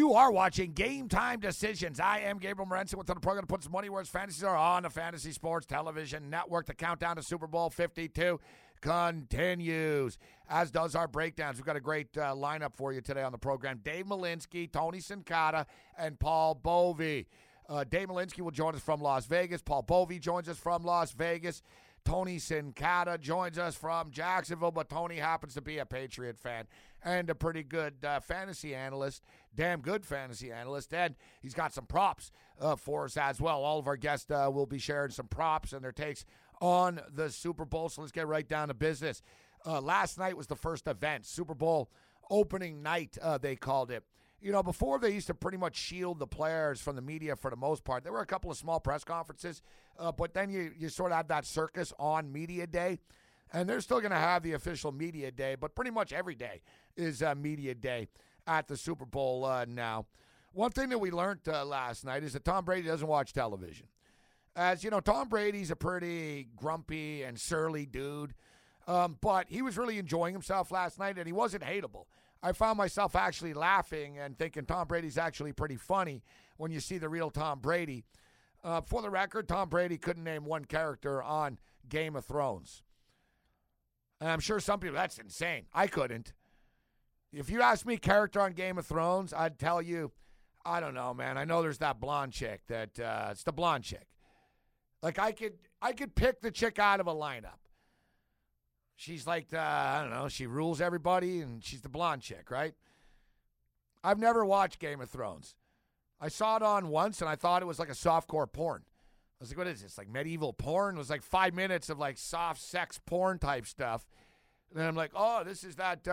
You are watching Game Time Decisions. I am Gabriel Morency. What's on the program to put some money where his fantasies are on the Fantasy Sports Television Network. The countdown to Super Bowl 52 continues, as does our breakdowns. We've got a great lineup for you today on the program. Dave Malinsky, Tony Sincata, and Paul Bovey. Dave Malinsky will join us from Las Vegas. Paul Bovey joins us from Las Vegas. Tony Sincata joins us from Jacksonville, but Tony happens to be a Patriot fan and a pretty good fantasy analyst, damn good fantasy analyst, and he's got some props for us as well. All of our guests will be sharing some props and their takes on the Super Bowl, so let's get right down to business. Last night was the first event, Super Bowl opening night, they called it. You know, before they used to pretty much shield the players from the media for the most part. There were a couple of small press conferences, but then you sort of had that circus on media day, and they're still going to have the official media day, but pretty much every day is media day at the Super Bowl now. One thing that we learned last night is that Tom Brady doesn't watch television. As you know, Tom Brady's a pretty grumpy and surly dude, but he was really enjoying himself last night, and he wasn't hateable. I found myself actually laughing and thinking Tom Brady's actually pretty funny when you see the real Tom Brady. For the record, Tom Brady couldn't name one character on Game of Thrones. And I'm sure some people, that's insane. I couldn't. If you asked me character on Game of Thrones, I'd tell you, I don't know, man. I know there's that blonde chick that, it's the blonde chick. Like I could pick the chick out of a lineup. She's like, I don't know, she rules everybody, and she's the blonde chick, right? I've never watched Game of Thrones. I saw it on once, and I thought it was like a softcore porn. I was like, what is this, like medieval porn? It was like 5 minutes of like soft sex porn type stuff. And then I'm like, oh, this is that.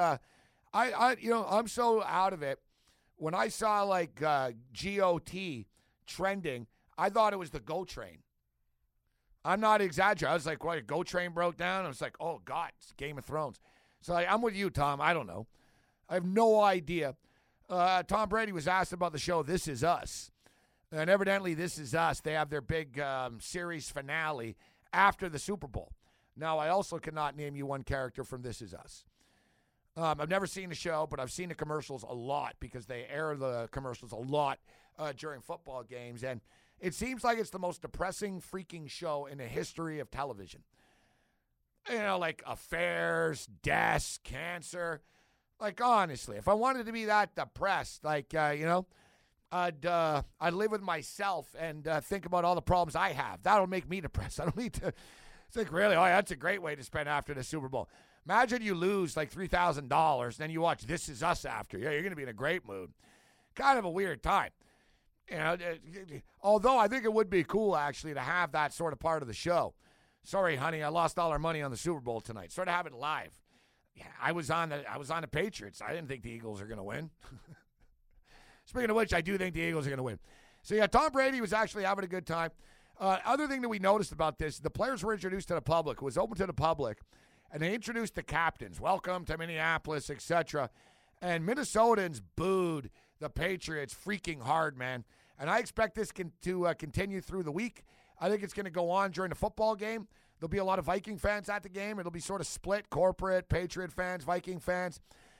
I'm so out of it. When I saw like GOT trending, I thought it was the GO Train. I'm not exaggerating. I was like, what, a GO Train broke down? I was like, oh, God, it's Game of Thrones. So I'm with you, Tom. I don't know. I have no idea. Tom Brady was asked about the show This Is Us. And evidently, This Is Us, they have their big series finale after the Super Bowl. Now, I also cannot name you one character from This Is Us. I've never seen the show, but I've seen the commercials a lot because they air the commercials a lot during football games. And it seems like it's the most depressing freaking show in the history of television. You know, like affairs, deaths, cancer. Like, honestly, if I wanted to be that depressed, like, I'd live with myself and think about all the problems I have. That'll make me depressed. I don't need to think, really, oh, that's a great way to spend after the Super Bowl. Imagine you lose like $3,000, then you watch This Is Us after. Yeah, you're going to be in a great mood. Kind of a weird time. You know, although I think it would be cool, actually, to have that sort of part of the show. Sorry, honey, I lost all our money on the Super Bowl tonight. Sort of have it live. Yeah, I was on the Patriots. I didn't think the Eagles are going to win. Speaking of which, I do think the Eagles are going to win. So, yeah, Tom Brady was actually having a good time. Other thing that we noticed about this, the players were introduced to the public. It was open to the public, and they introduced the captains. Welcome to Minneapolis, etc. And Minnesotans booed the Patriots freaking hard, man. And I expect this to continue through the week. I think it's going to go on during the football game. There'll be a lot of Viking fans at the game. It'll be sort of split, corporate, Patriot fans, Viking fans.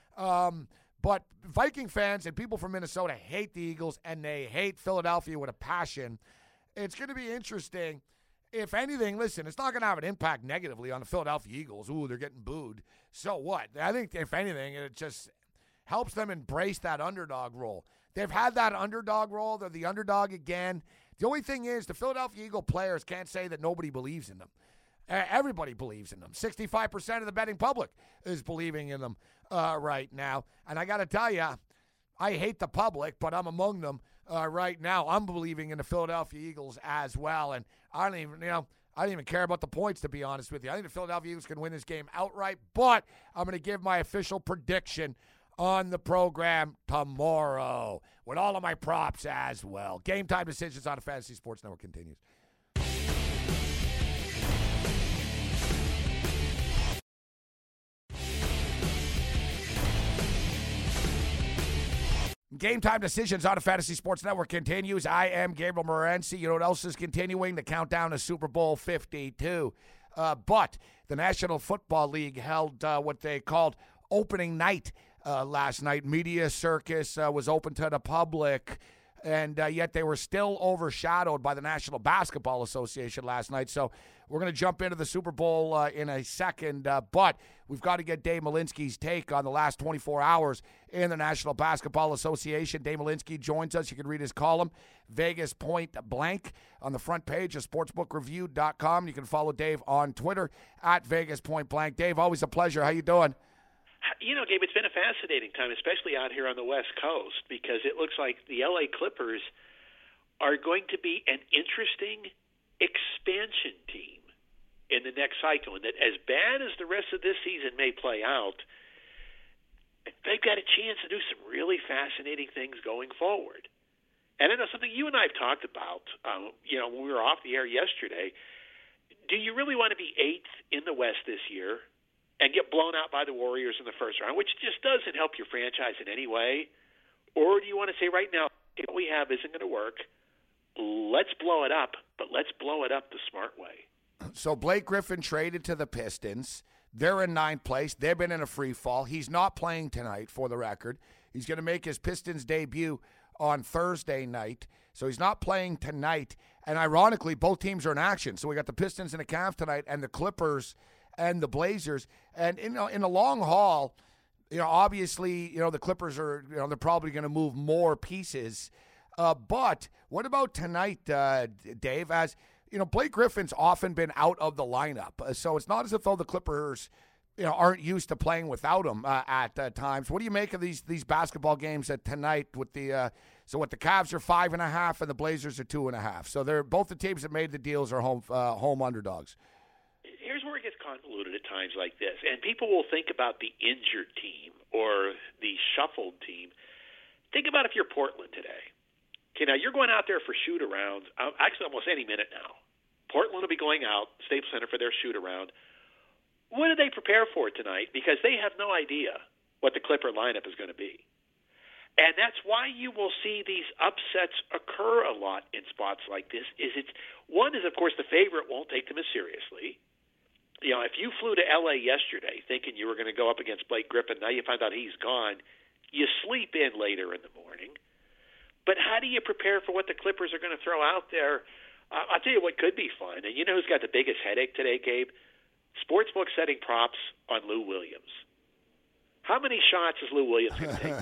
But Viking fans and people from Minnesota hate the Eagles, and they hate Philadelphia with a passion. It's going to be interesting. If anything, listen, it's not going to have an impact negatively on the Philadelphia Eagles. Ooh, they're getting booed. So what? I think, if anything, it just helps them embrace that underdog role. They've had that underdog role. They're the underdog again. The only thing is the Philadelphia Eagle players can't say that nobody believes in them. Everybody believes in them. 65% of the betting public is believing in them right now. And I got to tell you, I hate the public, but I'm among them right now. I'm believing in the Philadelphia Eagles as well. And I don't even care about the points, to be honest with you. I think the Philadelphia Eagles can win this game outright, but I'm going to give my official prediction on the program tomorrow with all of my props as well. Game Time Decisions on the Fantasy Sports Network continues. Game Time Decisions on the Fantasy Sports Network continues. I am Gabriel Morency. You know what else is continuing? The countdown to Super Bowl 52. But the National Football League held what they called opening night last night. Media circus was open to the public, and yet they were still overshadowed by the National Basketball Association last night. So we're going to jump into the Super Bowl in a second, but we've got to get Dave Malinsky's take on the last 24 hours in the National Basketball Association. Dave Malinsky joins us. You can read his column, Vegas Point Blank, on the front page of sportsbookreview.com. You can follow Dave on Twitter at Vegas Point Blank. Dave, always a pleasure. How you doing? You know, Gabe, it's been a fascinating time, especially out here on the West Coast, because it looks like the L.A. Clippers are going to be an interesting expansion team in the next cycle, and that as bad as the rest of this season may play out, they've got a chance to do some really fascinating things going forward. And I know something you and I have talked about, when we were off the air yesterday. Do you really want to be 8th in the West this year and get blown out by the Warriors in the first round, which just doesn't help your franchise in any way? Or do you want to say right now, what we have isn't going to work, let's blow it up, but let's blow it up the smart way? So Blake Griffin traded to the Pistons. They're in 9th place. They've been in a free fall. He's not playing tonight, for the record. He's going to make his Pistons debut on Thursday night. So he's not playing tonight. And ironically, both teams are in action. So we got the Pistons and the Cavs tonight, and the Clippers and the Blazers. And in the long haul, obviously, the Clippers are, they're probably going to move more pieces. But what about tonight, Dave? As Blake Griffin's often been out of the lineup, so it's not as if though the Clippers, aren't used to playing without him at times. What do you make of these basketball games tonight with the? So what, the Cavs are 5.5 and the Blazers are 2.5. So they're both the teams that made the deals are home underdogs. Here's where it gets convoluted at times like this, and people will think about the injured team or the shuffled team. Think about if you're Portland today. Okay, now you're going out there for shoot-arounds, actually almost any minute now. Portland will be going out, Staples Center, for their shoot-around. What do they prepare for tonight? Because they have no idea what the Clipper lineup is going to be. And that's why you will see these upsets occur a lot in spots like this. One is, of course, the favorite won't take them as seriously. If you flew to L.A. yesterday thinking you were going to go up against Blake Griffin, now you find out he's gone, you sleep in later in the morning. But how do you prepare for what the Clippers are going to throw out there? I'll tell you what could be fun. And you know who's got the biggest headache today, Gabe? Sportsbook setting props on Lou Williams. How many shots is Lou Williams going to take?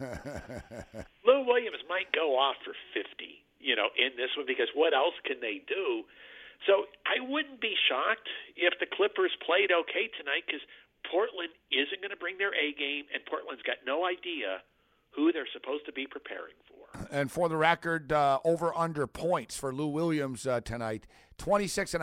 Lou Williams might go off for 50, in this one, because what else can they do? So I wouldn't be shocked if the Clippers played okay tonight, because Portland isn't going to bring their A game, and Portland's got no idea who they're supposed to be preparing for. And for the record, over-under points for Lou Williams tonight, 26.5.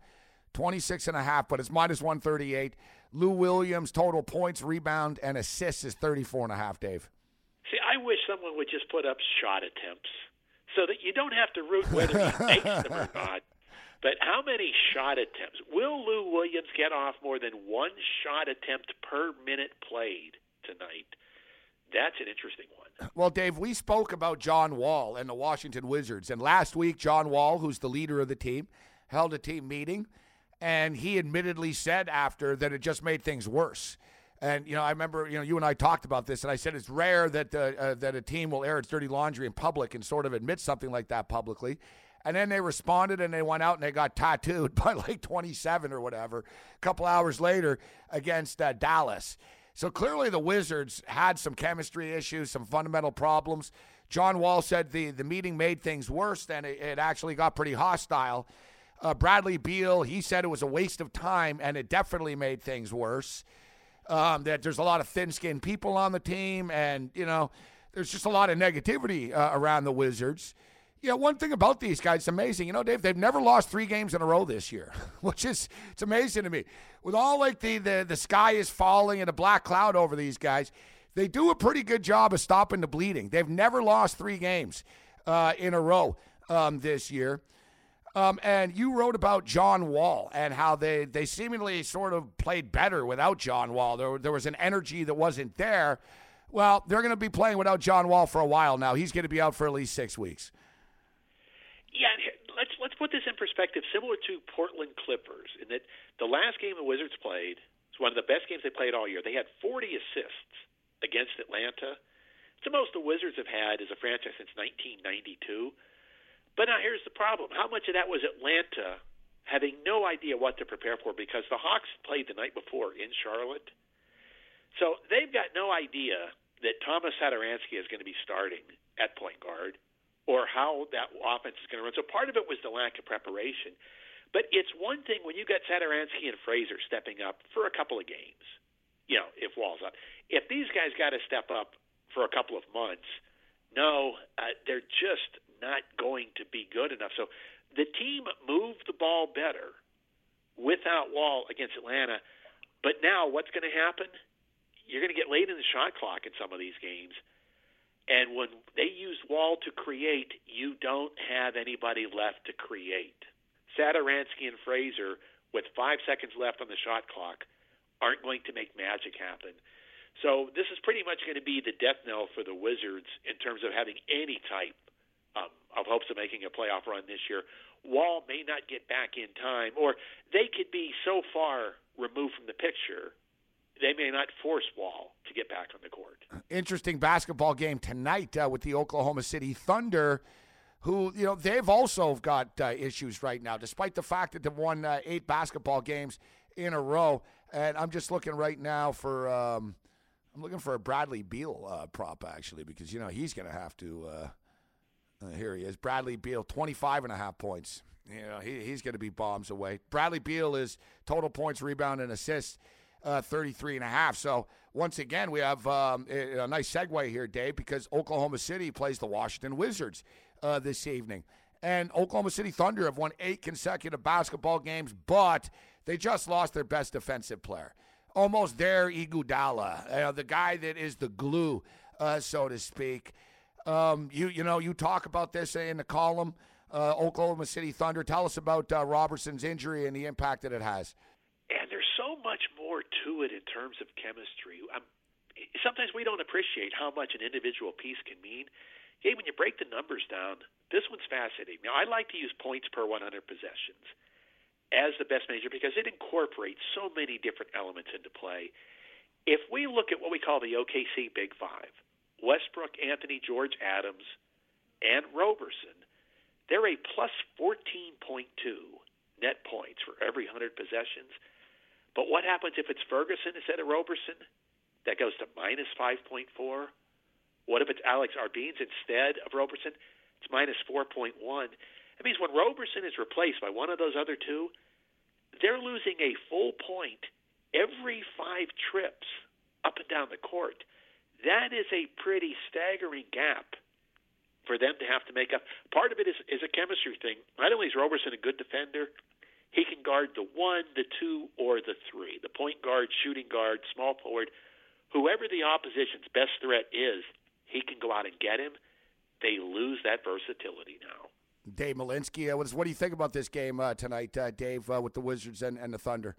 26.5, but it's minus 138. Lou Williams' total points, rebound, and assists is 34.5, Dave. See, I wish someone would just put up shot attempts so that you don't have to root whether he makes them or not. But how many shot attempts? Will Lou Williams get off more than one shot attempt per minute played tonight? That's an interesting one. Well, Dave, we spoke about John Wall and the Washington Wizards. And last week, John Wall, who's the leader of the team, held a team meeting. And he admittedly said after that it just made things worse. And, I remember, you and I talked about this, and I said it's rare that that a team will air its dirty laundry in public and sort of admit something like that publicly. And then they responded, and they went out and they got tattooed by like 27 or whatever a couple hours later against Dallas. So clearly the Wizards had some chemistry issues, some fundamental problems. John Wall said the meeting made things worse, and it actually got pretty hostile. Bradley Beal, he said it was a waste of time, and it definitely made things worse. That there's a lot of thin-skinned people on the team, and, there's just a lot of negativity around the Wizards. One thing about these guys, it's amazing. Dave, they've never lost 3 games in a row this year, which is, it's amazing to me. With all, like, the sky is falling and a black cloud over these guys, they do a pretty good job of stopping the bleeding. They've never lost 3 games in a row this year. And you wrote about John Wall and how they seemingly sort of played better without John Wall. There was an energy that wasn't there. Well, they're going to be playing without John Wall for a while now. He's going to be out for at least 6 weeks. Yeah, let's put this in perspective, similar to Portland Clippers, in that the last game the Wizards played was one of the best games they played all year. They had 40 assists against Atlanta. It's the most the Wizards have had as a franchise since 1992. But now here's the problem. How much of that was Atlanta having no idea what to prepare for because the Hawks played the night before in Charlotte? So they've got no idea that Thomas Satoransky is going to be starting at point guard or how that offense is going to run. So part of it was the lack of preparation. But it's one thing when you got Satoransky and Fraser stepping up for a couple of games, if Wall's up. If these guys got to step up for a couple of months, they're just not going to be good enough. So the team moved the ball better without Wall against Atlanta. But now what's going to happen? You're going to get late in the shot clock in some of these games. And when they use Wall to create, you don't have anybody left to create. Satoransky and Fraser, with 5 seconds left on the shot clock, aren't going to make magic happen. So this is pretty much going to be the death knell for the Wizards in terms of having any type of hopes of making a playoff run this year. Wall may not get back in time, or they could be so far removed from the picture, they may not force Wall to get back on the court. Interesting basketball game tonight with the Oklahoma City Thunder, who, they've also got issues right now, despite the fact that they've won 8 basketball games in a row. And I'm just looking right now for I'm looking for a Bradley Beal prop, actually, because, he's going to have to here he is. Bradley Beal, 25.5 points. He's going to be bombs away. Bradley Beal is total points, rebound, and assists, 33.5. So, once again, we have a nice segue here, Dave, because Oklahoma City plays the Washington Wizards this evening. And Oklahoma City Thunder have won 8 consecutive basketball games, but they just lost their best defensive player. Almost there, Iguodala, the guy that is the glue, so to speak. You talk about this in the column, Oklahoma City Thunder. Tell us about Roberson's injury and the impact that it has. And there's so much more to it in terms of chemistry. Sometimes we don't appreciate how much an individual piece can mean. Hey, when you break the numbers down, this one's fascinating. Now, I like to use points per 100 possessions as the best measure because it incorporates so many different elements into play. If we look at what we call the OKC Big Five, Westbrook, Anthony, George, Adams, and Roberson, they're a plus 14.2 net points for every 100 possessions. But what happens if it's Ferguson instead of Roberson? That goes to minus 5.4. What if it's Alex Arbines instead of Roberson? It's minus 4.1. That means when Roberson is replaced by one of those other two, they're losing a full point every 5 trips up and down the court. That is a pretty staggering gap for them to have to make up. Part of it is a chemistry thing. Not only is Roberson a good defender, he can guard the 1, the 2, or the 3. The point guard, shooting guard, small forward. Whoever the opposition's best threat is, he can go out and get him. They lose that versatility now. Dave Malinsky, what do you think about this game tonight, Dave, with the Wizards and the Thunder?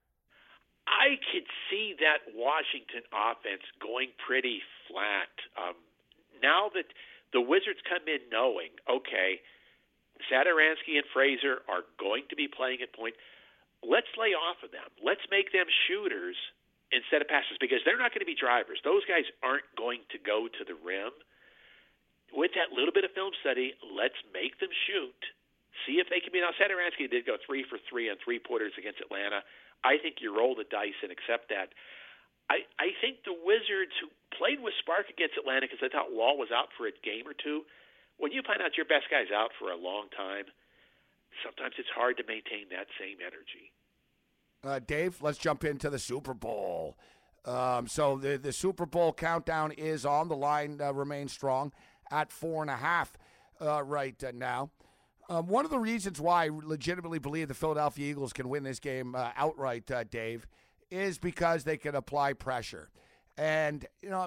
I could see that Washington offense going pretty flat. Now that the Wizards come in knowing, okay, Satoransky and Fraser are going to be playing at point, let's lay off of them. Let's make them shooters instead of passers because they're not going to be drivers. Those guys aren't going to go to the rim. With that little bit of film study, let's make them shoot. See if they can be. Now, Satoransky did go 3 for 3 on 3-pointers against Atlanta. I think you roll the dice and accept that. I think the Wizards, who played with spark against Atlanta because they thought Wall was out for a game or two, when you find out your best guy's out for a long time, sometimes it's hard to maintain that same energy. Dave, let's jump into the Super Bowl. So the Super Bowl countdown is on. The line remains strong at 4.5 right now. One of the reasons why I legitimately believe the Philadelphia Eagles can win this game outright, Dave, is because they can apply pressure. And,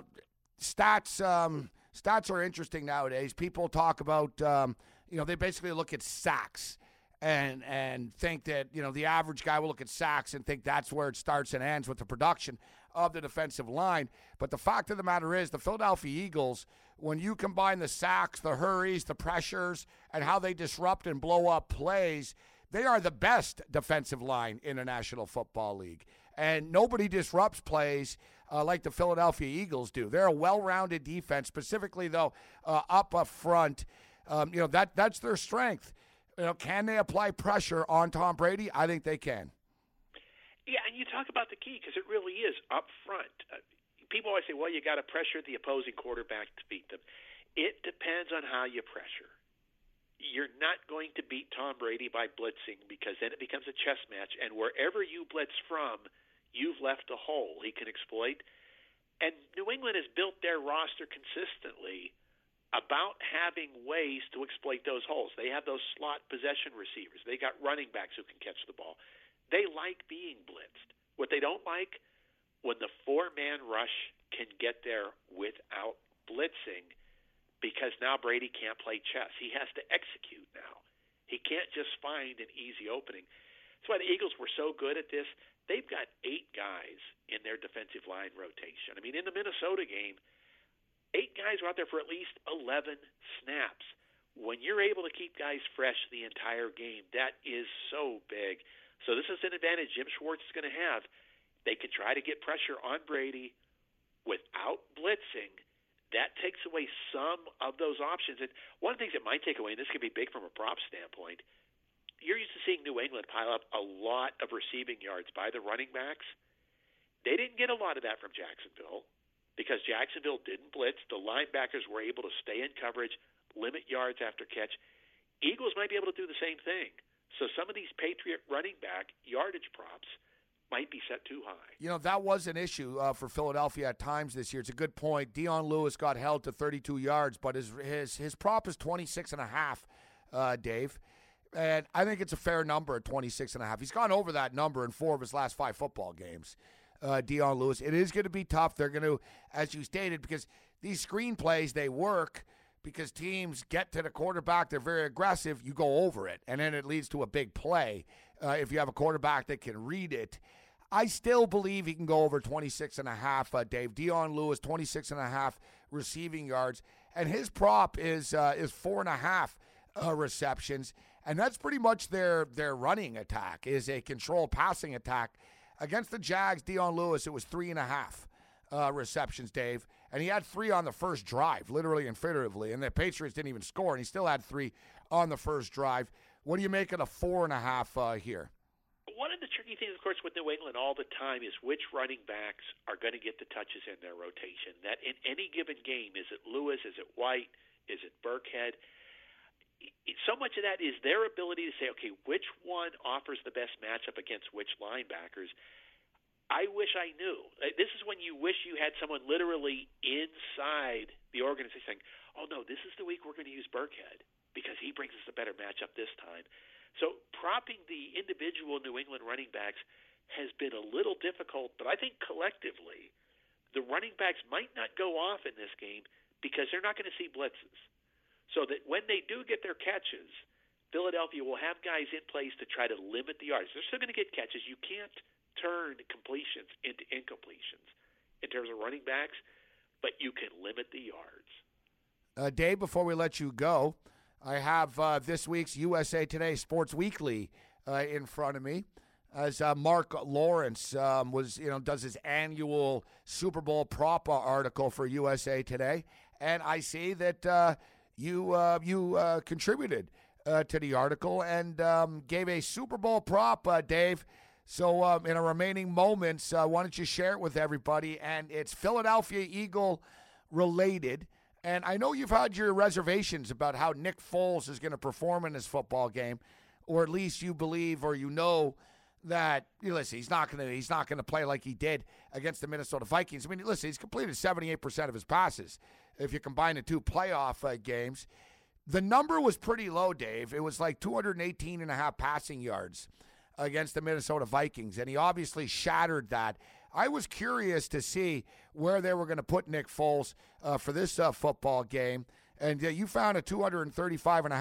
stats are interesting nowadays. People talk about, they basically look at sacks and think that, the average guy will look at sacks and think that's where it starts and ends with the production of the defensive line. But the fact of the matter is the Philadelphia Eagles, when you combine the sacks, the hurries, the pressures, and how they disrupt and blow up plays, they are the best defensive line in the National Football League. And nobody disrupts plays like the Philadelphia Eagles do. They're a well-rounded defense, specifically, though, up front. That's their strength. Can they apply pressure on Tom Brady? I think they can. Yeah, and you talk about the key because it really is up front. People always say, well, you got to pressure the opposing quarterback to beat them. It depends on how you pressure. You're not going to beat Tom Brady by blitzing because then it becomes a chess match, and wherever you blitz from, you've left a hole he can exploit. And New England has built their roster consistently about having ways to exploit those holes. They have those slot possession receivers. They got running backs who can catch the ball. They like being blitzed. What they don't like, when the four-man rush can get there without blitzing, because now Brady can't play chess. He has to execute now. He can't just find an easy opening. That's why the Eagles were so good at this. They've got 8 guys in their defensive line rotation. I mean, in the Minnesota game, 8 guys were out there for at least 11 snaps. When you're able to keep guys fresh the entire game, that is so big. So this is an advantage Jim Schwartz is going to have. They can try to get pressure on Brady without blitzing. That takes away some of those options. And one of the things that might take away, and this could be big from a prop standpoint, you're used to seeing New England pile up a lot of receiving yards by the running backs. They didn't get a lot of that from Jacksonville because Jacksonville didn't blitz. The linebackers were able to stay in coverage, limit yards after catch. Eagles might be able to do the same thing. So some of these Patriot running back yardage props might be set too high. That was an issue for Philadelphia at times this year. It's a good point. Dion Lewis got held to 32 yards, but his prop is 26.5, Dave. And I think it's a fair number at 26.5. He's gone over that number in 4 of his last 5 football games, Dion Lewis. It is going to be tough. They're going to, as you stated, because these screen plays, they work because teams get to the quarterback. They're very aggressive. You go over it, and then it leads to a big play if you have a quarterback that can read it. I still believe he can go over 26.5, Dave. Dion Lewis, 26.5 receiving yards. And his prop is 4.5 receptions. And that's pretty much their running attack, is a controlled passing attack. Against the Jags, Dion Lewis, it was 3.5 receptions, Dave. And he had 3 on the first drive, literally and figuratively. And the Patriots didn't even score, and he still had 3 on the first drive. What do you make of the 4.5 here? One of the tricky things, of course, with New England all the time is which running backs are going to get the touches in their rotation. That in any given game, is it Lewis, is it White, is it Burkhead? So much of that is their ability to say, okay, which one offers the best matchup against which linebackers? I wish I knew. This is when you wish you had someone literally inside the organization saying, oh, no, this is the week we're going to use Burkhead because he brings us a better matchup this time. So propping the individual New England running backs has been a little difficult, but I think collectively the running backs might not go off in this game because they're not going to see blitzes. So that when they do get their catches, Philadelphia will have guys in place to try to limit the yards. They're still going to get catches. You can't turn completions into incompletions in terms of running backs, but you can limit the yards. Dave, before we let you go, I have this week's USA Today Sports Weekly in front of me, as Mark Lawrence does his annual Super Bowl prop article for USA Today, and I see that you contributed to the article and gave a Super Bowl prop, Dave. So in our remaining moments, why don't you share it with everybody? And it's Philadelphia Eagle related. And I know you've had your reservations about how Nick Foles is going to perform in this football game, or at least you believe or you know that, listen, he's not going to play like he did against the Minnesota Vikings. I mean, listen, he's completed 78% of his passes if you combine the 2 playoff games. The number was pretty low, Dave. It was like 218.5 passing yards against the Minnesota Vikings, and he obviously shattered that. I was curious to see where they were going to put Nick Foles for this football game, and you found a 235.5.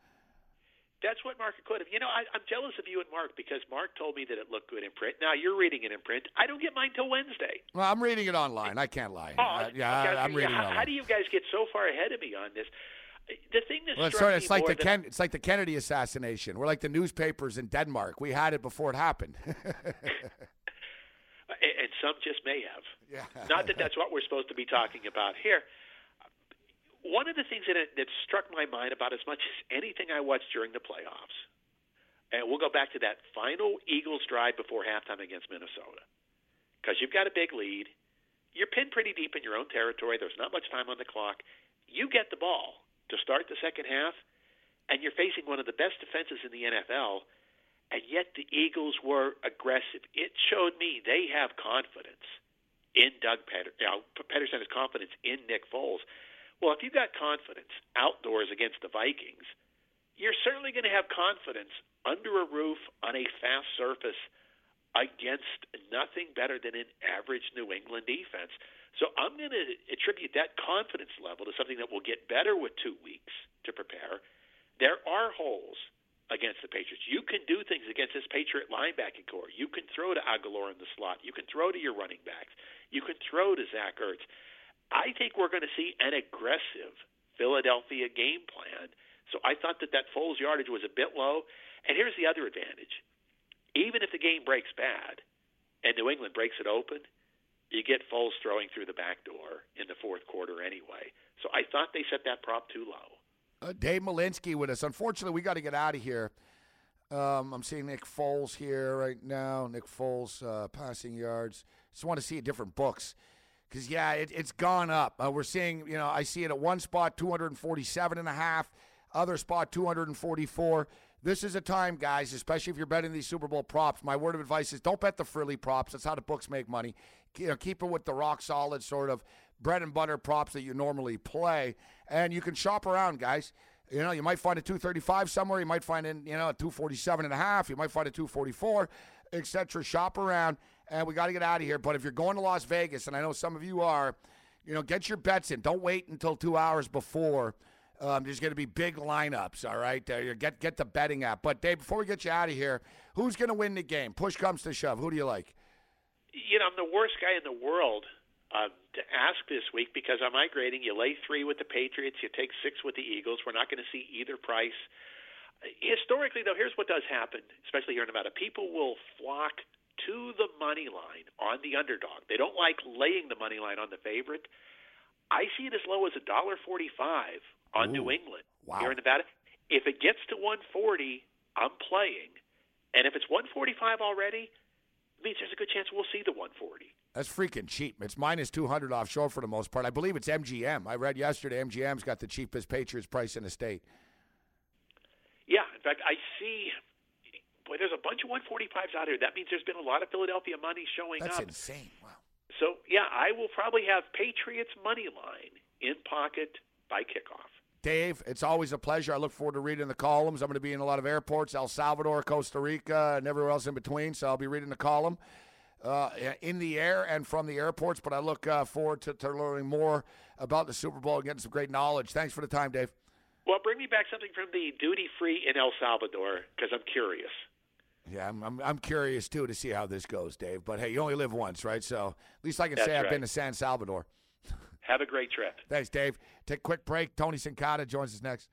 That's what Mark could have. I'm jealous of you and Mark because Mark told me that it looked good in print. Now you're reading it in print. I don't get mine till Wednesday. Well, I'm reading it online. I can't lie. I'm reading it online. How do you guys get so far ahead of me on this? The thing that it's like the Kennedy assassination. We're like the newspapers in Denmark. We had it before it happened. And and some just may have. Yeah. Not that that's what we're supposed to be talking about here. One of the things that struck my mind about as much as anything I watched during the playoffs, and we'll go back to that final Eagles drive before halftime against Minnesota, because you've got a big lead. You're pinned pretty deep in your own territory. There's not much time on the clock. You get the ball to start the second half, and you're facing one of the best defenses in the NFL, and yet the Eagles were aggressive. It showed me they have confidence in Doug Pederson has confidence in Nick Foles. Well, if you've got confidence outdoors against the Vikings, you're certainly going to have confidence under a roof on a fast surface against nothing better than an average New England defense. So I'm going to attribute that confidence level to something that will get better with 2 weeks to prepare. There are holes against the Patriots. You can do things against this Patriot linebacking core. You can throw to Aguilar in the slot. You can throw to your running backs. You can throw to Zach Ertz. I think we're going to see an aggressive Philadelphia game plan. So I thought that Foles yardage was a bit low. And here's the other advantage. Even if the game breaks bad and New England breaks it open, you get Foles throwing through the back door in the fourth quarter anyway. So I thought they set that prop too low. Dave Malinsky with us. Unfortunately, we got to get out of here. I'm seeing Nick Foles here right now. Nick Foles, passing yards. Just want to see different books. Because, yeah, it's gone up. We're seeing, I see it at one spot, 247.5. Other spot, 244. This is a time, guys, especially if you're betting these Super Bowl props. My word of advice is don't bet the frilly props. That's how the books make money. Keep it with the rock-solid sort of bread and butter props that you normally play. And you can shop around, guys. You might find a 235 somewhere. You might find a 247.5. You might find a 244, etc. Shop around, and we got to get out of here. But if you're going to Las Vegas, and I know some of you are, get your bets in. Don't wait until 2 hours before. There's going to be big lineups, all right? Get the betting app. But, Dave, before we get you out of here, who's going to win the game? Push comes to shove. Who do you like? I'm the worst guy in the world to ask this week because I'm migrating. You lay 3 with the Patriots. You take 6 with the Eagles. We're not going to see either price. Historically, though, here's what does happen, especially here in Nevada. People will flock to the money line on the underdog. They don't like laying the money line on the favorite. I see it as low as $1.45 on New England here in Nevada. If it gets to 140, I'm playing. And if it's 145 already, it means there's a good chance we'll see the 140. That's freaking cheap. It's minus 200 offshore for the most part. I believe it's MGM. I read yesterday MGM's got the cheapest Patriots price in the state. Yeah, in fact, I see, there's a bunch of 145s out here. That means there's been a lot of Philadelphia money showing up. That's insane. Wow. So, yeah, I will probably have Patriots money line in pocket by kickoff. Dave, it's always a pleasure. I look forward to reading the columns. I'm going to be in a lot of airports, El Salvador, Costa Rica, and everywhere else in between, so I'll be reading the column in the air and from the airports, but I look forward to learning more about the Super Bowl and getting some great knowledge. Thanks for the time, Dave. Well, bring me back something from the duty-free in El Salvador because I'm curious. Yeah, I'm curious, too, to see how this goes, Dave. But, hey, you only live once, right? So at least I can say I've been to San Salvador. Have a great trip. Thanks, Dave. Take a quick break. Tony Sincata joins us next.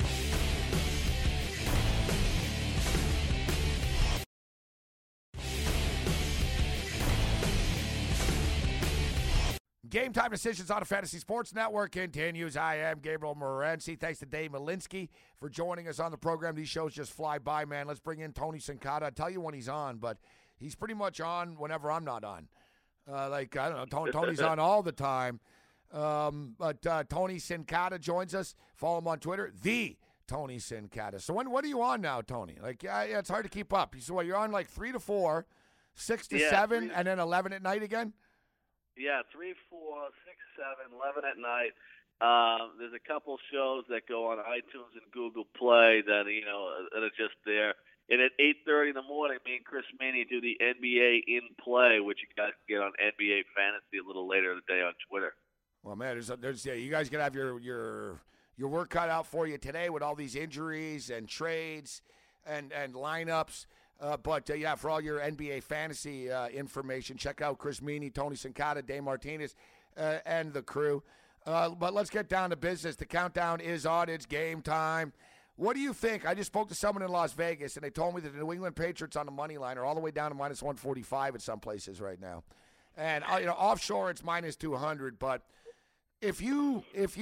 Game Time Decisions on the Fantasy Sports Network continues. I am Gabriel Morency. Thanks to Dave Malinsky for joining us on the program. These shows just fly by, man. Let's bring in Tony Sincata. I'll tell you when he's on, but he's pretty much on whenever I'm not on. I don't know, Tony's on all the time. But Tony Sincata joins us. Follow him on Twitter, the Tony Sincata. So what are you on now, Tony? Yeah, it's hard to keep up. So you're on 3 to 4, 6 to 7, and then 11 at night again? Yeah, 3, 4, 6, 7, 11 at night. There's a couple shows that go on iTunes and Google Play that are just there. And at 8:30 in the morning, me and Chris Meany do the NBA in play, which you guys can get on NBA Fantasy a little later in the day on Twitter. Well, man, there's you guys gonna have your work cut out for you today with all these injuries and trades and lineups. But for all your NBA fantasy information, check out Chris Meany, Tony Sincata, Dave Martinez, and the crew. But let's get down to business. The countdown is on. It's game time. What do you think? I just spoke to someone in Las Vegas, and they told me that the New England Patriots on the money line are all the way down to minus 145 at some places right now. And offshore it's minus 200. But if you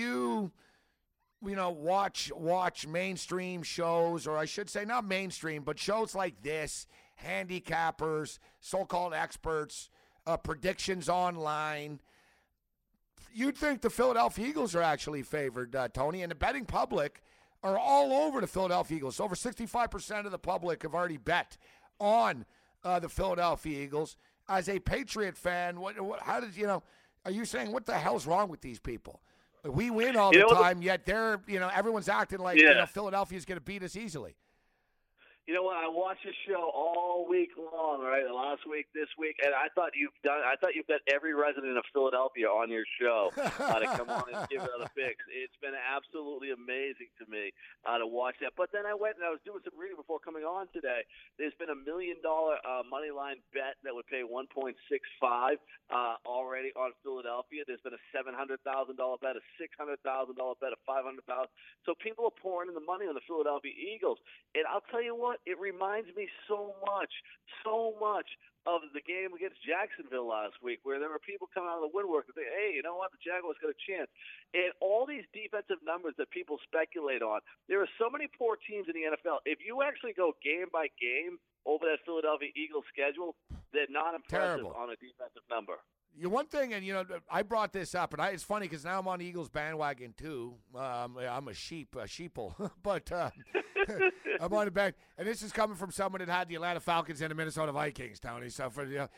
watch mainstream shows, or I should say not mainstream, but shows like this, handicappers, so-called experts, predictions online, you'd think the Philadelphia Eagles are actually favored, Tony, and the betting public are all over the Philadelphia Eagles. Over 65% of the public have already bet on the Philadelphia Eagles. As a Patriot fan, are you saying what the hell's wrong with these people? We win all the time, yet they're, everyone's acting like Philadelphia's going to beat us easily. You know what? I watched the show all week long, right? Last week, this week, and I thought you've got every resident of Philadelphia on your show to come on and give it a fix. It's been absolutely amazing to me to watch that. But then I went and I was doing some reading before coming on today. There's been $1 million money line bet that would pay 1.65 already on Philadelphia. There's been a $700,000 bet, a $600,000 bet, a $500,000. So people are pouring in the money on the Philadelphia Eagles, and I'll tell you what. It reminds me so much of the game against Jacksonville last week, where there were people coming out of the woodwork and saying, hey, you know what, the Jaguars got a chance. And all these defensive numbers that people speculate on, there are so many poor teams in the NFL. If you actually go game by game over that Philadelphia Eagles schedule, they're not impressive on a defensive number. One thing, and I brought this up, and it's funny because now I'm on the Eagles bandwagon too. I'm a sheeple, but I'm on the back, and this is coming from someone that had the Atlanta Falcons and the Minnesota Vikings, Tony. So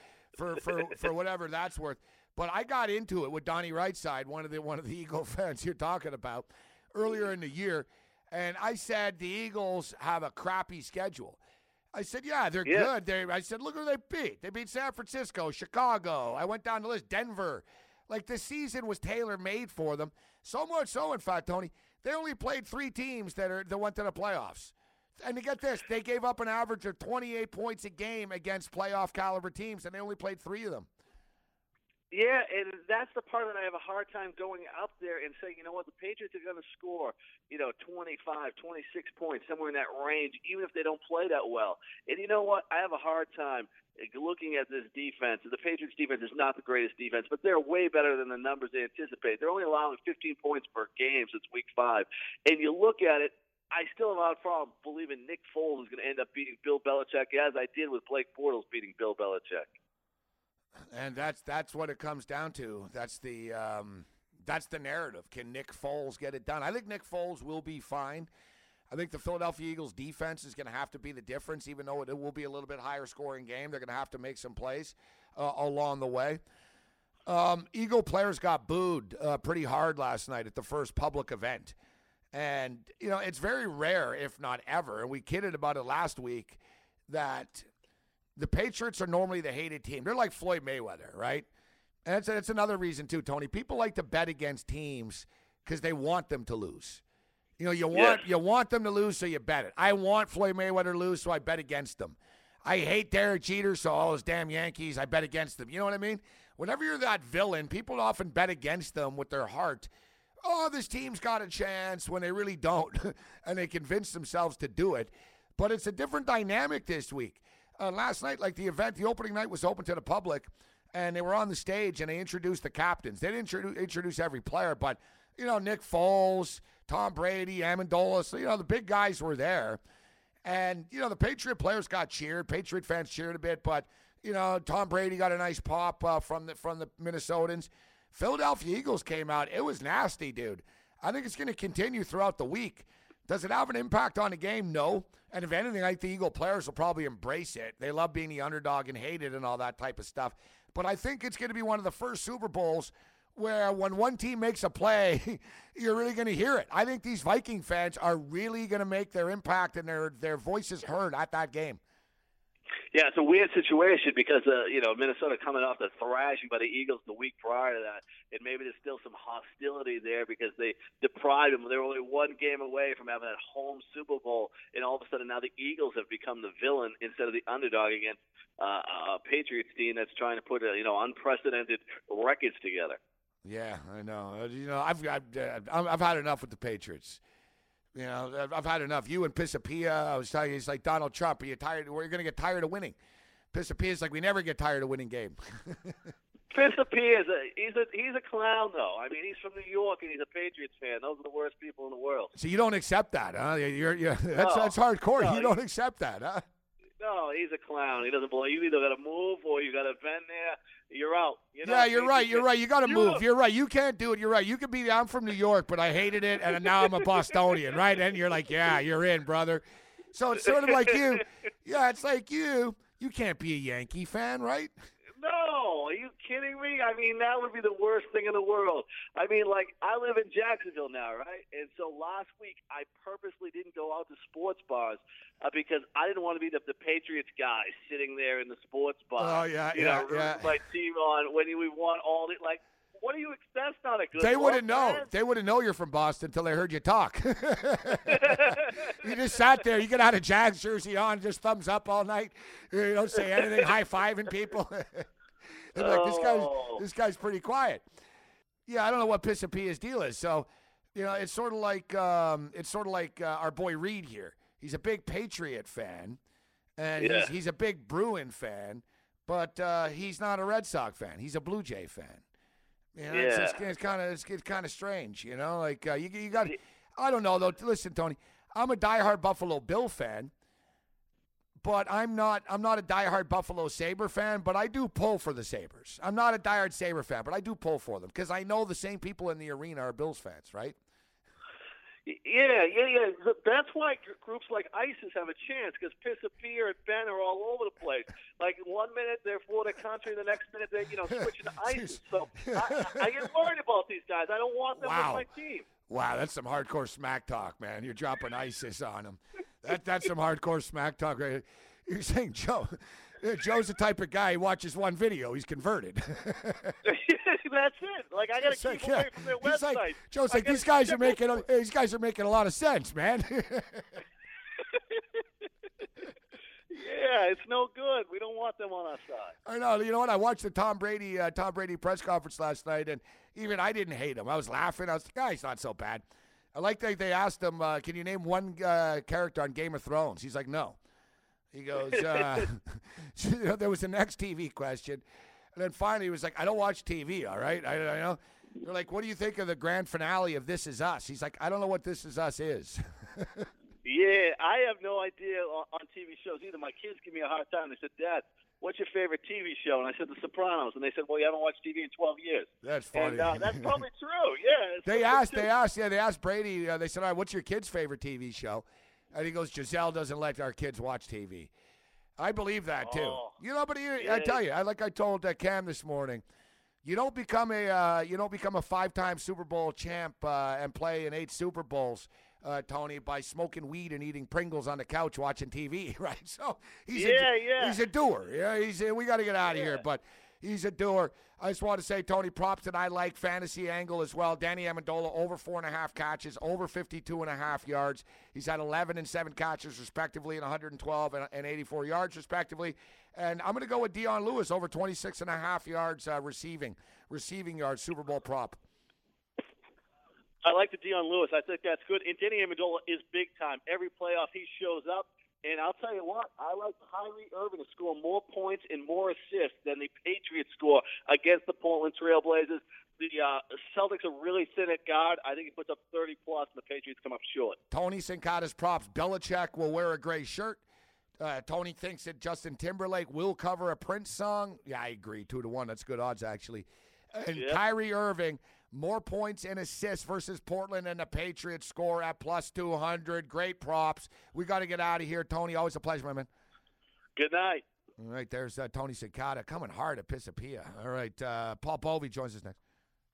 for whatever that's worth, but I got into it with Donnie Rightside, one of the Eagle fans you're talking about, earlier in the year, and I said the Eagles have a crappy schedule. I said, yeah, they're good. I said, look who they beat. They beat San Francisco, Chicago. I went down the list, Denver. Like, the season was tailor-made for them. So much so, in fact, Tony, they only played 3 teams that went to the playoffs. And to get this, they gave up an average of 28 points a game against playoff-caliber teams, and they only played 3 of them. Yeah, and that's the part that I have a hard time going up there and saying, you know what, the Patriots are going to score, 25, 26 points, somewhere in that range, even if they don't play that well. And you know what, I have a hard time looking at this defense. The Patriots defense is not the greatest defense, but they're way better than the numbers they anticipate. They're only allowing 15 points per game since week 5. And you look at it, I still have a problem believing Nick Foles is going to end up beating Bill Belichick, as I did with Blake Bortles beating Bill Belichick. And that's what it comes down to. That's the narrative. Can Nick Foles get it done? I think Nick Foles will be fine. I think the Philadelphia Eagles defense is going to have to be the difference, even though it will be a little bit higher scoring game. They're going to have to make some plays along the way. Eagle players got booed pretty hard last night at the first public event. And, it's very rare, if not ever, and we kidded about it last week, that the Patriots are normally the hated team. They're like Floyd Mayweather, right? And that's another reason, too, Tony. People like to bet against teams because they want them to lose. You want them to lose, so you bet it. I want Floyd Mayweather to lose, so I bet against them. I hate Derek Jeter, so all those damn Yankees, I bet against them. You know what I mean? Whenever you're that villain, people often bet against them with their heart. Oh, this team's got a chance, when they really don't, and they convince themselves to do it. But it's a different dynamic this week. Last night, the opening night was open to the public, and they were on the stage, and they introduced the captains. They didn't introduce every player, but, Nick Foles, Tom Brady, Amendola, the big guys were there. And, the Patriot players got cheered. Patriot fans cheered a bit, but, Tom Brady got a nice pop from the Minnesotans. Philadelphia Eagles came out. It was nasty, dude. I think it's going to continue throughout the week. Does it have an impact on the game? No. And if anything, I think the Eagle players will probably embrace it. They love being the underdog and hate it and all that type of stuff. But I think it's going to be one of the first Super Bowls where when one team makes a play, you're really going to hear it. I think these Viking fans are really going to make their impact and their voices heard at that game. Yeah, it's a weird situation because, Minnesota coming off the thrashing by the Eagles the week prior to that, and maybe there's still some hostility there because they deprived them. They were only one game away from having that home Super Bowl, and all of a sudden now the Eagles have become the villain instead of the underdog against a Patriots team that's trying to put unprecedented records together. Yeah, I know. I've had enough with the Patriots. I've had enough. You and Pisapia, I was telling you, he's like Donald Trump. Are you tired? We're going to get tired of winning. Pisapia's like, we never get tired of winning game. Pisapia he's a clown though. I mean, he's from New York and he's a Patriots fan. Those are the worst people in the world. So you don't accept that, huh? That's hardcore. No, you don't accept that, huh? No, he's a clown. He doesn't believe. You either got to move or you got to bend there. You're out. You're right. You're right. You got to move. You're right. You can't do it. You're right. You could be. I'm from New York, but I hated it, and now I'm a Bostonian, right? And you're like, yeah, you're in, brother. So it's sort of like you. Yeah, it's like you. You can't be a Yankee fan, right? No, are you kidding me? I mean, that would be the worst thing in the world. I mean, like, I live in Jacksonville now, right? And so last week, I purposely didn't go out to sports bars because I didn't want to be the Patriots guy sitting there in the sports bar. Oh, yeah, rooting my team on when we won all the, like, what do you expect? That's not a good They wouldn't know. Man. They wouldn't know you're from Boston until they heard you talk. You just sat there. You get out a Jags jersey on, just thumbs up all night. You don't say anything, high-fiving people. They're like, this guy's pretty quiet. Yeah, I don't know what Pisapia's deal is. So, it's sort of like our boy Reed here. He's a big Patriot fan, and he's a big Bruin fan, but he's not a Red Sox fan. He's a Blue Jay fan. It's kind of strange, Like you got. I don't know though. Listen, Tony, I'm a diehard Buffalo Bill fan, but I'm not a diehard Buffalo Sabre fan. But I do pull for the Sabres. I'm not a diehard Sabre fan, but I do pull for them because I know the same people in the arena are Bills fans, right? Yeah. That's why groups like ISIS have a chance because Pisapia and Ben are all over the place. Like 1 minute they're for the country, the next minute they're switching to ISIS. So I get worried about these guys. I don't want them on my team. Wow, that's some hardcore smack talk, man. You're dropping ISIS on them. That's some hardcore smack talk, right? You're saying Joe's the type of guy who watches one video, he's converted. That's it. Like I gotta keep away from their website. Joe's like these guys are making a lot of sense, man. Yeah, it's no good. We don't want them on our side. I know. You know what? I watched the Tom Brady press conference last night, and even I didn't hate him. I was laughing. I was like, "Guy, he's not so bad." I like that they asked him, "Can you name one character on Game of Thrones?" He's like, "No." He goes, there was the next TV question. And then finally he was like, I don't watch TV, all right? I know. They're like, what do you think of the grand finale of This Is Us? He's like, I don't know what This Is Us is. Yeah, I have no idea on TV shows either. My kids give me a hard time. They said, Dad, what's your favorite TV show? And I said, The Sopranos. And they said, well, you haven't watched TV in 12 years. That's funny. And that's probably true, yeah. They asked Brady, they said, all right, what's your kid's favorite TV show? And he goes, Giselle doesn't let our kids watch TV. I believe that too. But I tell you, like I told Cam this morning, you don't become a 5-time Super Bowl champ and play in 8 Super Bowls, Tony, by smoking weed and eating Pringles on the couch watching TV, right? So he's a doer. Yeah, we got to get out of here, but he's a doer. I just want to say, Tony, props that I like fantasy angle as well. Danny Amendola, over 4.5 catches, over 52.5 yards. He's had 11 and 7 catches, respectively, and 112 and 84 yards, respectively. And I'm going to go with Dion Lewis, over 26.5 yards receiving yards, Super Bowl prop. I like the Dion Lewis. I think that's good. And Danny Amendola is big time. Every playoff he shows up. And I'll tell you what, I like Kyrie Irving to score more points and more assists than the Patriots score against the Portland Trailblazers. The Celtics are really thin at guard. I think he puts up 30-plus, and the Patriots come up short. Tony Sincata's props. Belichick will wear a gray shirt. Tony thinks that Justin Timberlake will cover a Prince song. Yeah, I agree. 2-1. That's good odds, actually. And Kyrie Irving, more points and assists versus Portland, and the Patriots score at plus 200. Great props. We got to get out of here, Tony. Always a pleasure, my man. Good night. All right, there's Tony Sincata coming hard at Pisapia. All right, Paul Bovey joins us next.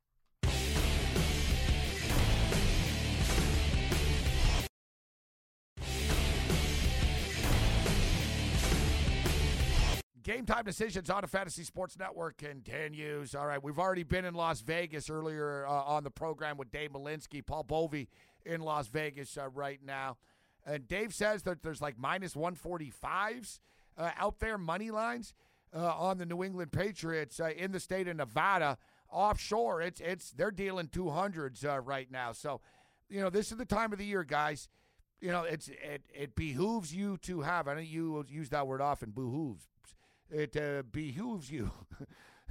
Game Time Decisions on the Fantasy Sports Network continues. All right, we've already been in Las Vegas earlier on the program with Dave Malinsky. Paul Bovey in Las Vegas right now. And Dave says that there's like minus 145s out there, money lines on the New England Patriots in the state of Nevada. Offshore, they're dealing 200s right now. So, this is the time of the year, guys. It behooves you to have. I know you use that word often, behooves. It behooves you. It's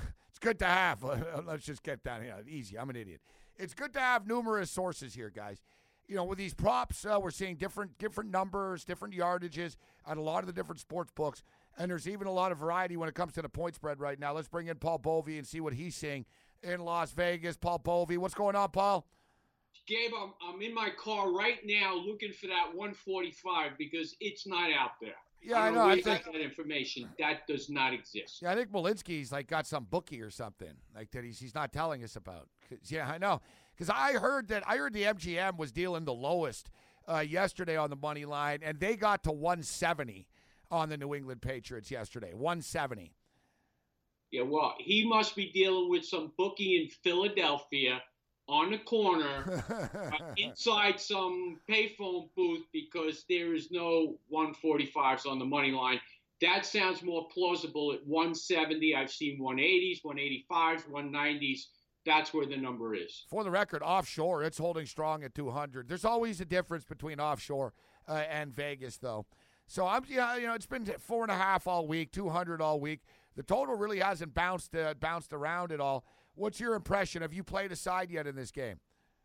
good to have. Let's just get down here. Easy. I'm an idiot. It's good to have numerous sources here, guys. With these props, we're seeing different numbers, different yardages at a lot of the different sports books, and there's even a lot of variety when it comes to the point spread right now. Let's bring in Paul Bovey and see what he's seeing in Las Vegas. Paul Bovey, what's going on, Paul? Gabe, I'm in my car right now looking for that 145 because it's not out there. Yeah, I know. I think that information that does not exist. Yeah, I think Malinsky's got some bookie or something that he's not telling us about. Yeah, I know. Because I heard the MGM was dealing the lowest yesterday on the money line, and they got to 170 on the New England Patriots yesterday. 170. Yeah, well, he must be dealing with some bookie in Philadelphia on the corner inside some payphone booth because there is no 145s on the money line. That sounds more plausible at 170. I've seen 180s, 185s, 190s. That's where the number is. For the record, offshore, it's holding strong at 200. There's always a difference between offshore and Vegas, though. So it's been 4.5 all week, 200 all week. The total really hasn't bounced around at all. What's your impression? Have you played a side yet in this game?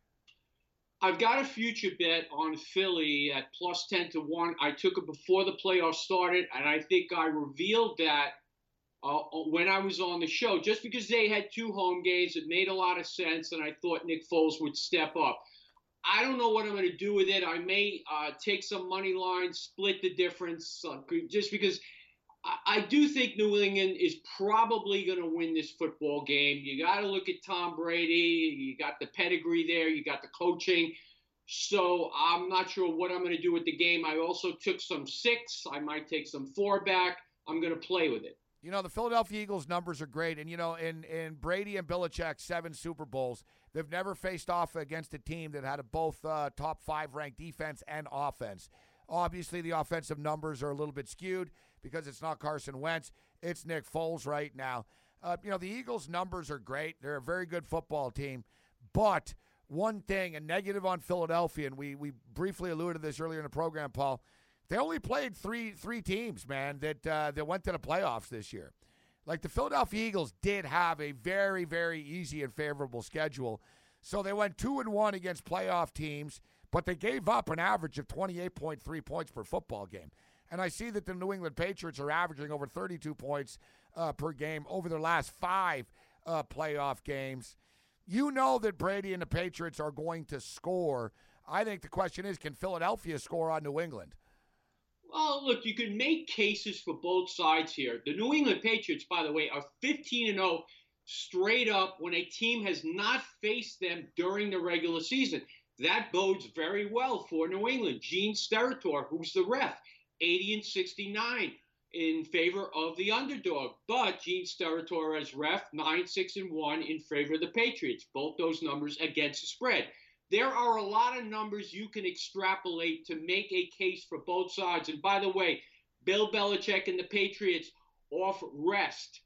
I've got a future bet on Philly at plus 10 to 1. I took it before the playoffs started, and I think I revealed that when I was on the show. Just because they had 2 home games, it made a lot of sense, and I thought Nick Foles would step up. I don't know what I'm going to do with it. I may take some money line, split the difference, just because I do think New England is probably going to win this football game. You got to look at Tom Brady. You got the pedigree there. You got the coaching. So I'm not sure what I'm going to do with the game. I also took some 6. I might take some 4 back. I'm going to play with it. The Philadelphia Eagles numbers are great. And, in Brady and Belichick, 7 Super Bowls, they've never faced off against a team that had both top 5 ranked defense and offense. Obviously, the offensive numbers are a little bit skewed because it's not Carson Wentz. It's Nick Foles right now. The Eagles' numbers are great. They're a very good football team. But one thing, a negative on Philadelphia, and we briefly alluded to this earlier in the program, Paul, they only played three teams, man, that went to the playoffs this year. Like the Philadelphia Eagles did have a very, very easy and favorable schedule. So they went 2-1 against playoff teams, but they gave up an average of 28.3 points per football game. And I see that the New England Patriots are averaging over 32 points per game over their last 5 playoff games. You know that Brady and the Patriots are going to score. I think the question is, can Philadelphia score on New England? Well, look, you can make cases for both sides here. The New England Patriots, by the way, are 15-0 straight up when a team has not faced them during the regular season. That bodes very well for New England. Gene Steratore, who's the ref, 80-69 in favor of the underdog. But Gene Steratore as ref, 9-6-1 in favor of the Patriots. Both those numbers against the spread. There are a lot of numbers you can extrapolate to make a case for both sides. And by the way, Bill Belichick and the Patriots off rest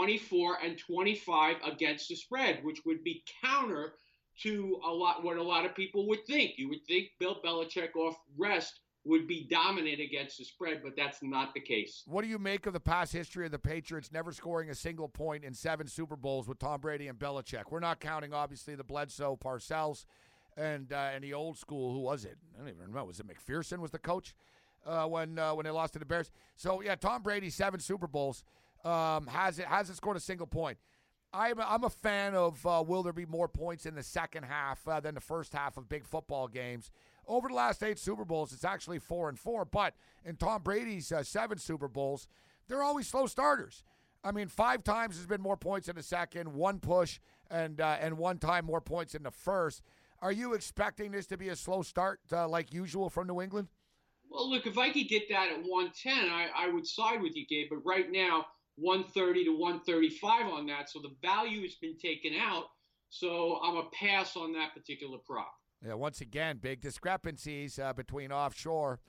24-25 against the spread, which would be counter to what a lot of people would think. You would think Bill Belichick off rest would be dominant against the spread, but that's not the case. What do you make of the past history of the Patriots never scoring a single point in 7 Super Bowls with Tom Brady and Belichick? We're not counting, obviously, the Bledsoe, Parcells, and the old school. Who was it? I don't even remember. Was it McPherson was the coach when they lost to the Bears? So, yeah, Tom Brady, 7 Super Bowls, hasn't scored a single point. I'm a fan of will there be more points in the second half than the first half of big football games. Over the last 8 Super Bowls, it's actually 4-4. But in Tom Brady's 7 Super Bowls, they're always slow starters. I mean, 5 times has been more points in the second, 1 push, and 1 time more points in the first. Are you expecting this to be a slow start like usual from New England? Well, look, if I could get that at 110, I would side with you, Gabe. But right now, 130 to 135 on that. So the value has been taken out. So I'm a pass on that particular prop. Yeah, once again, big discrepancies between offshore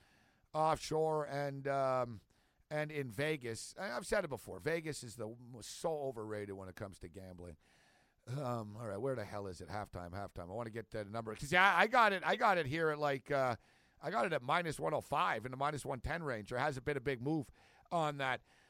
and in Vegas. I've said it before. Vegas is so overrated when it comes to gambling. All right, where the hell is it? Halftime. I want to get the number because I got it here at I got it at -105 in the -110 range. There hasn't been a big move on that.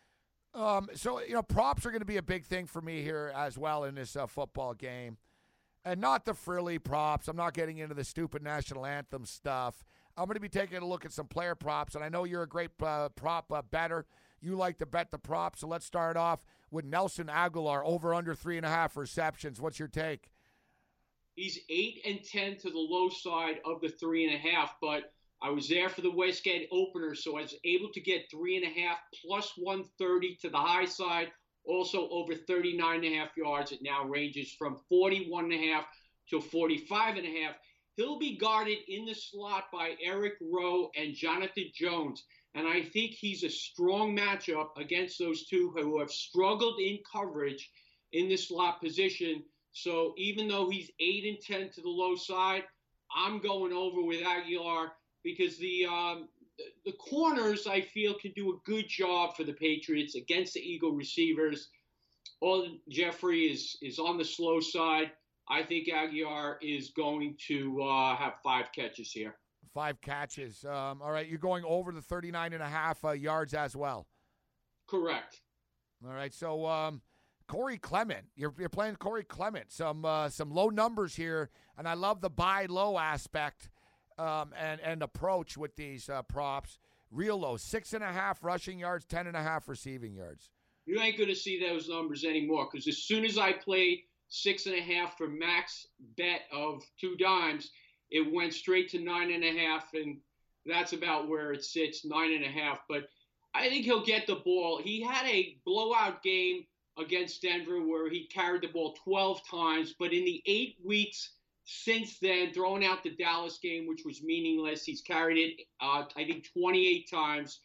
So, props are going to be a big thing for me here as well in this football game. And not the frilly props. I'm not getting into the stupid national anthem stuff. I'm going to be taking a look at some player props, and I know you're a great prop better. You like to bet the props, so let's start off with Nelson Aguilar, over under 3.5 receptions. What's your take? He's 8-10 to the low side of the 3.5, but I was there for the Westgate opener, so I was able to get 3.5 plus 130 to the high side. Also over 39.5 yards. It now ranges from 41.5 to 45.5. He'll be guarded in the slot by Eric Rowe and Jonathan Jones. And I think he's a strong matchup against those two who have struggled in coverage in the slot position. So even though he's 8-10 to the low side, I'm going over with Aguilar because the corners, I feel, can do a good job for the Patriots against the Eagle receivers. Jeffrey is on the slow side. I think Aguilar is going to have 5 catches here. 5 catches. All right, you're going over the 39.5 yards as well. Correct. All right, so Corey Clement, you're playing Corey Clement. Some low numbers here, and I love the buy low aspect and approach with these props. Real low, 6.5 rushing yards, 10.5 receiving yards. You ain't going to see those numbers anymore because as soon as I played 6.5 for max bet of 2 dimes, it went straight to 9.5, and that's about where it sits, 9.5. But I think he'll get the ball. He had a blowout game against Denver where he carried the ball 12 times, but in the 8 weeks since then, throwing out the Dallas game, which was meaningless, he's carried it, I think, 28 times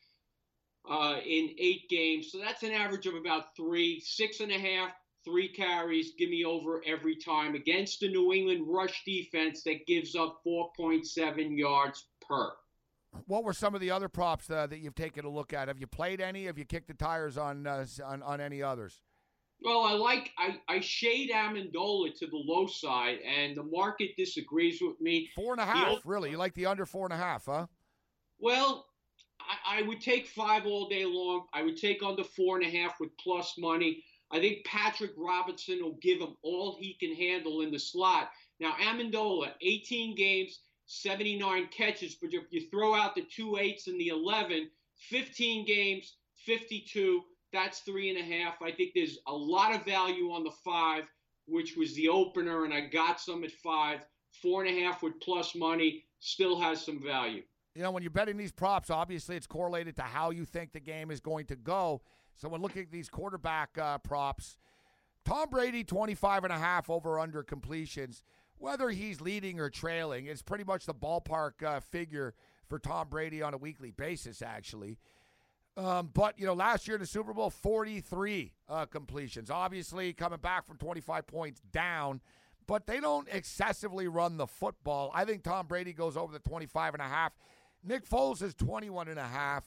in 8 games. So that's an average of about 3, 6.5, 3 carries. Give me over every time against the New England rush defense that gives up 4.7 yards per. What were some of the other props that you've taken a look at? Have you played any? Have you kicked the tires on any others? Well, I shade Amendola to the low side, and the market disagrees with me. 4.5, really? You like the under 4.5, huh? Well, I would take 5 all day long. I would take under 4.5 with plus money. I think Patrick Robinson will give him all he can handle in the slot. Now, Amendola, 18 games, 79 catches, but if you throw out the 2 8s and the 11, 15 games, 52. That's 3.5. I think there's a lot of value on the 5, which was the opener, and I got some at 5. 4.5 with plus money still has some value. When you're betting these props, obviously it's correlated to how you think the game is going to go. So when looking at these quarterback props, Tom Brady, 25.5 over/under completions. Whether he's leading or trailing, it's pretty much the ballpark figure for Tom Brady on a weekly basis, actually. But, last year in the Super Bowl, 43 completions. Obviously, coming back from 25 points down, but they don't excessively run the football. I think Tom Brady goes over the 25.5. Nick Foles is 21.5.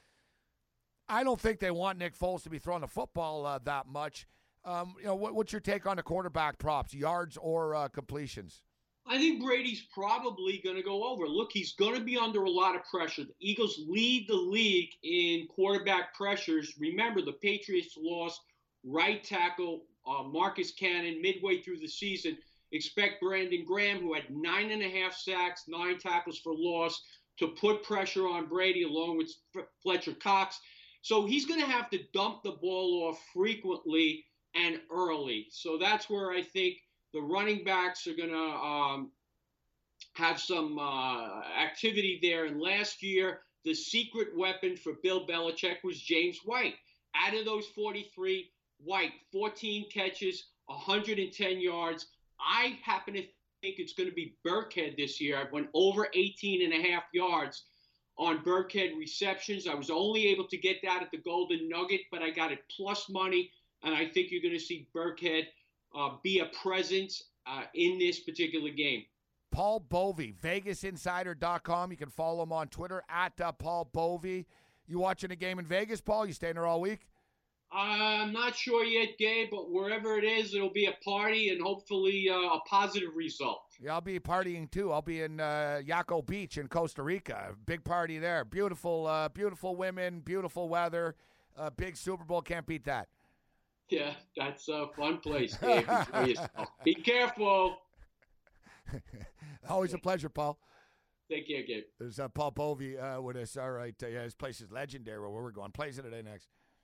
I don't think they want Nick Foles to be throwing the football that much. What's your take on the quarterback props, yards or completions? I think Brady's probably going to go over. Look, he's going to be under a lot of pressure. The Eagles lead the league in quarterback pressures. Remember, the Patriots lost right tackle Marcus Cannon midway through the season. Expect Brandon Graham, who had 9.5 sacks, 9 tackles for loss, to put pressure on Brady along with Fletcher Cox. So he's going to have to dump the ball off frequently and early. So that's where I think the running backs are going to have some activity there. And last year, the secret weapon for Bill Belichick was James White. Out of those 43, White, 14 catches, 110 yards. I happen to think it's going to be Burkhead this year. I went over 18.5 yards on Burkhead receptions. I was only able to get that at the Golden Nugget, but I got it plus money. And I think you're going to see Burkhead be a presence in this particular game. Paul Bovey, VegasInsider.com. You can follow him on Twitter at Paul Bovey. You watching a game in Vegas, Paul? You staying there all week? I'm not sure yet, Gabe, but wherever it is, it'll be a party and hopefully a positive result. Yeah, I'll be partying too. I'll be in Yaco Beach in Costa Rica. Big party there. Beautiful, beautiful women, beautiful weather. Big Super Bowl, can't beat that. Yeah, that's a fun place, Dave. Enjoy yourself. Be careful. Always a pleasure, Paul. Take care, Gabe. There's Paul Povey with us. All right. Yeah, his place is legendary where we're going. Plays it today next.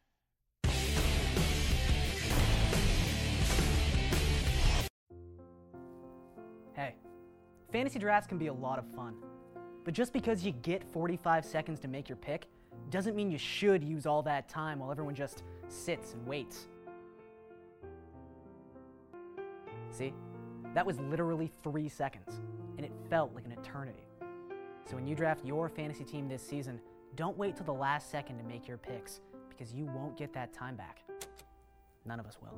Hey, fantasy drafts can be a lot of fun. But just because you get 45 seconds to make your pick doesn't mean you should use all that time while everyone just sits and waits. See? That was literally 3 seconds, and it felt like an eternity. So when you draft your fantasy team this season, don't wait till the last second to make your picks, because you won't get that time back. None of us will.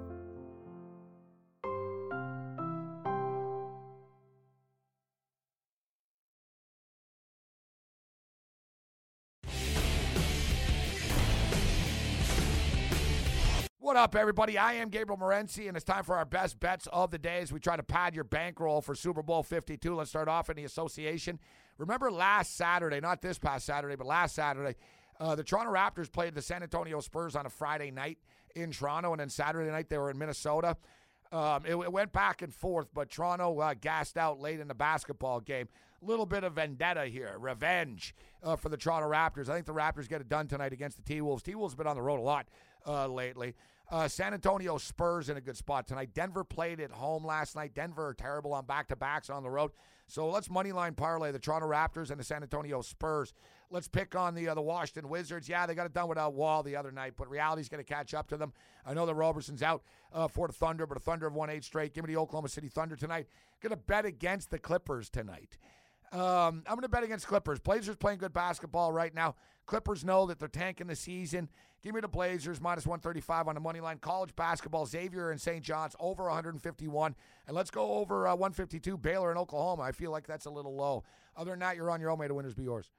What up, everybody? I am Gabriel Morency, and it's time for our best bets of the day as we try to pad your bankroll for Super Bowl 52. Let's start off in the association. Remember last Saturday, not this past Saturday, but last Saturday, the Toronto Raptors played the San Antonio Spurs on a Friday night in Toronto, and then Saturday night they were in Minnesota. It went back and forth, but Toronto gassed out late in the basketball game. A little bit of vendetta here, revenge for the Toronto Raptors. I think the Raptors get it done tonight against the T-Wolves. T-Wolves have been on the road a lot lately. San Antonio Spurs in a good spot tonight. Denver played at home last night. Denver are terrible on back-to-backs on the road. So let's moneyline parlay the Toronto Raptors and the San Antonio Spurs. Let's pick on the Washington Wizards. Yeah, they got it done without Wall the other night, but reality's going to catch up to them. I know that Roberson's out for the Thunder, but the Thunder have won 8 straight. Give me the Oklahoma City Thunder tonight. Going to bet against the Clippers tonight. I'm going to bet against Clippers. Blazers playing good basketball right now. Clippers know that they're tanking the season. Give me the Blazers, minus 135 on the money line. College basketball, Xavier and St. John's, over 151. And let's go over 152, Baylor and Oklahoma. I feel like that's a little low. Other than that, you're on your own. May the winners be yours.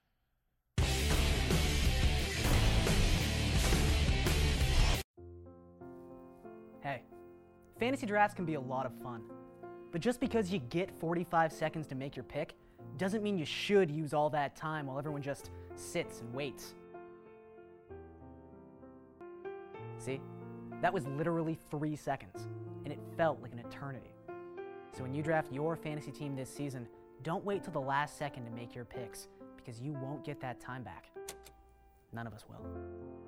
Hey, fantasy drafts can be a lot of fun. But just because you get 45 seconds to make your pick doesn't mean you should use all that time while everyone just sits and waits. See? That was literally 3 seconds, and it felt like an eternity. So when you draft your fantasy team this season, don't wait till the last second to make your picks, because you won't get that time back. None of us will.